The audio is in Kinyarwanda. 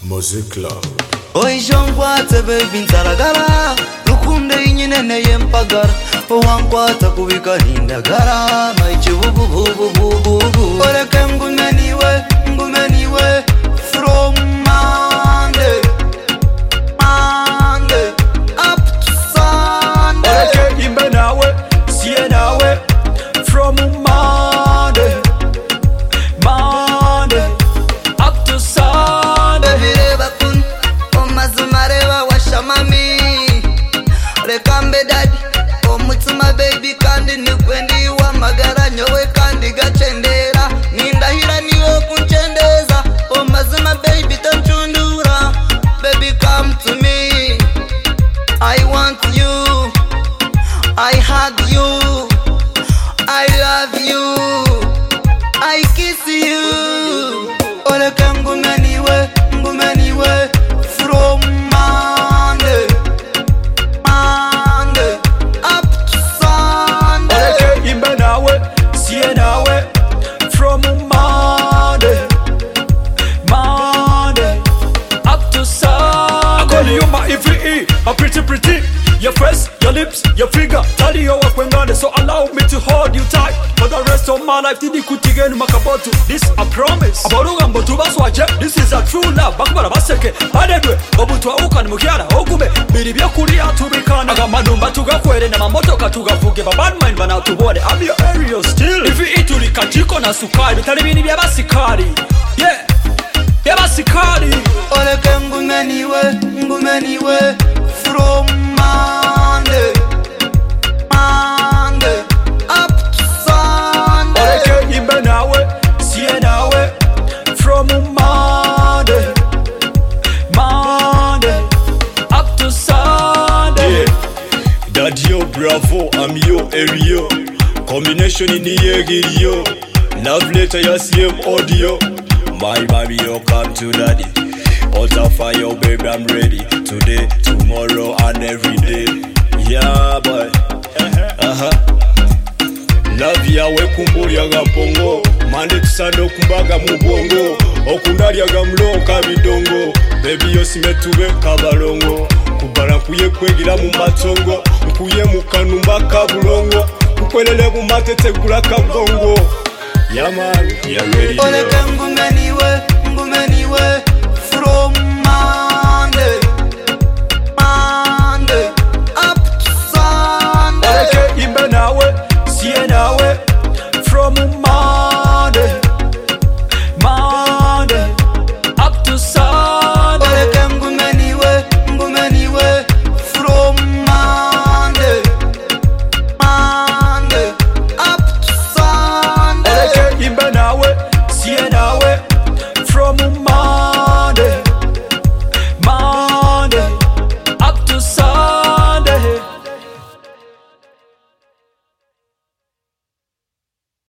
Muzikla Oi jonkwata baby ntaragara Rukunde inyinene yempagara Wankwata kubika hindagara Maichibubububububu Oreke ngumeniwe From Monday Up to Sunday Oreke imbe nawe, siye nawe From Monday Up to Sunday Bireba kun Omazumareba washamami Rekambe daddy Omutima baby kandi nikwendi wa magara nyowe kandi gachendera Nindahira niwe kunchendeza Omazima baby tanchundura Baby come to me I want you I hug you I love you I kiss you Oreke ngumeniwe From Monday Up to Sunday Oreke imbe nawe, siye nawe From Monday Up to Sunday I call you my EVE, my pretty Your face, your lips, your finger Tell you what we're gonna so allow me to hold you tight For the rest of my life, tidi kutigenu makabotu This I promise Abaruga mbotu baswaje, this is a true love Bakubara baseke, badedwe Obutua ukani mukiara, okume Biribia kulia tubikana Agamanumba tugakwere na mamotoka tugavuge Bad mind bana tubone, I'm your area still If you eat ulika chiko na sukari Bitari bini bia basikari Yeah, bia basikari Oreke ngumeniwe From Monday Up to Sunday Oreke imbe nawe, siye nawe From Monday Up to Sunday Daddy yo bravo, I'm yo area Combination in the yo Love letter ya CM audio My mommy yo come to daddy Out of fire baby I'm ready Today, tomorrow and every day Yeah boy Love yawe kumbulya gampongo Mande tusande okumbaga mubongo Okundalya gamuloka bidongo Baby yosime tube kabalongo Kubala nkuye kwegira mu matongo Nkuye mu kanumba kabulongo Kukwelele mu matete gula kabongo Yeah man, yeah ready Oreke ngumeniwe From Monday Up to Sunday Oreke imbe nawe, siye nawe From Monday Up to Sunday Oreke ngumeniwe From Monday Up to Sunday Oreke imbe nawe, siye nawe